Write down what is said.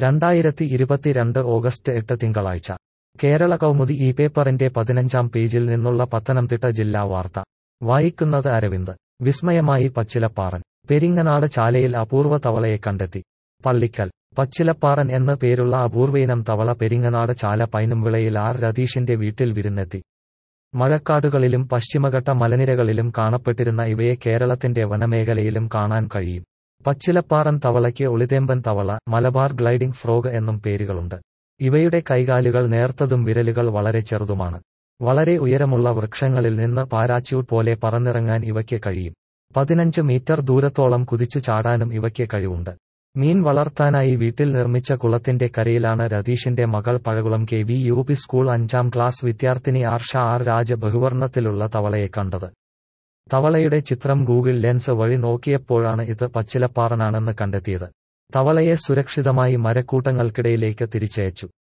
2022 August 8 തിങ്കളാഴ്ച കേരള കൗമുദി ഈ പേപ്പറിന്റെ 15-ാം പേജിൽ നിന്നുള്ള പത്തനംതിട്ട ജില്ലാ വാർത്ത വായിക്കുന്നത് അരവിന്ദ്. വിസ്മയമായി പച്ചിലപ്പാറൻ. പെരിങ്ങനാട് ചാലയിൽ അപൂർവ തവളയെ കണ്ടെത്തി. പള്ളിക്കൽ. പച്ചിലപ്പാറൻ എന്ന് പേരുള്ള അപൂർവയിനം തവള പെരിങ്ങനാട് ചാല പൈനുംവിളയിൽ ആർ രതീഷിന്റെ വീട്ടിൽ വിരുന്നെത്തി. മഴക്കാടുകളിലും പശ്ചിമഘട്ട മലനിരകളിലും കാണപ്പെട്ടിരുന്ന ഇവയെ കേരളത്തിന്റെ വനമേഖലയിലും കാണാൻ കഴിയും. പച്ചിലപ്പാറൻ തവളയ്ക്ക് ഒളിതേമ്പൻ തവള, മലബാർ ഗ്ലൈഡിംഗ് ഫ്രോഗ് എന്നും പേരുകളുണ്ട്. ഇവയുടെ കൈകാലുകൾ നേർത്തതും വിരലുകൾ വളരെ ചെറുതുമാണ്. വളരെ ഉയരമുള്ള വൃക്ഷങ്ങളിൽ നിന്ന് പാരാച്യൂട്ട് പോലെ പറന്നിറങ്ങാൻ ഇവയ്ക്ക് കഴിയും. 15 മീറ്റർ ദൂരത്തോളം കുതിച്ചു ചാടാനും ഇവയ്ക്ക് കഴിവുണ്ട്. മീൻ വളർത്താനായി വീട്ടിൽ നിർമ്മിച്ച കുളത്തിന്റെ കരയിലാണ് രതീഷിന്റെ മകൾ പഴകുളം KV UP സ്കൂൾ 5-ാം ക്ലാസ് വിദ്യാർത്ഥിനി ആർഷ ആർ രാജ ബഹുവർണ്ണത്തിലുള്ള തവളയെ കണ്ടത്. തവളയുടെ ചിത്രം ഗൂഗിൾ ലെൻസ് വഴി നോക്കിയപ്പോഴാണ് ഇത് പച്ചിലപ്പാറനാണെന്ന് കണ്ടെത്തിയത്. തവളയെ സുരക്ഷിതമായി മരക്കൂട്ടങ്ങൾക്കിടയിലേക്ക് തിരിച്ചയച്ചു.